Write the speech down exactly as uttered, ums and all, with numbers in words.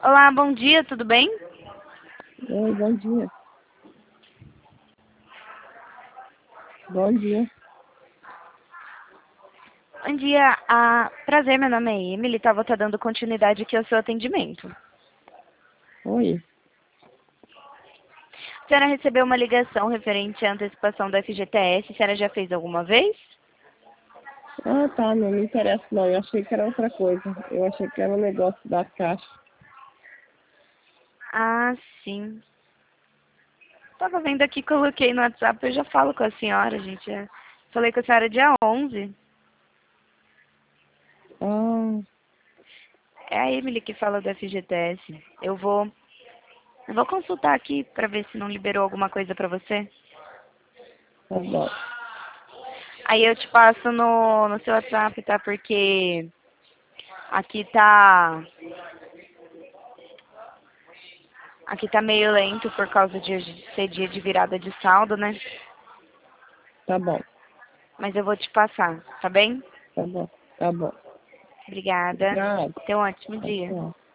Olá, bom dia, tudo bem? Oi, bom dia. Bom dia. Bom dia, ah, prazer, meu nome é Emily, estava tá dando continuidade aqui ao seu atendimento. Oi. A senhora recebeu uma ligação referente à antecipação do F G T S, a senhora já fez alguma vez? Ah, tá, não me interessa não. Eu achei que era outra coisa. Eu achei que era um negócio da caixa. Ah, sim. Tava vendo aqui, coloquei no WhatsApp, eu já falo com a senhora, gente. é. Falei com a senhora dia onze. Ah, É a Emily que fala do F G T S. Eu vou, eu vou consultar aqui pra ver se não liberou alguma coisa pra você. tá bom. Aí eu te passo no, no seu WhatsApp, tá? Porque aqui tá, aqui tá meio lento por causa de ser dia de virada de saldo, né? Tá bom. Mas eu vou te passar, tá bem? Tá bom. Tá bom. Obrigada. Obrigado. Tenha um ótimo Tchau, dia. tchau.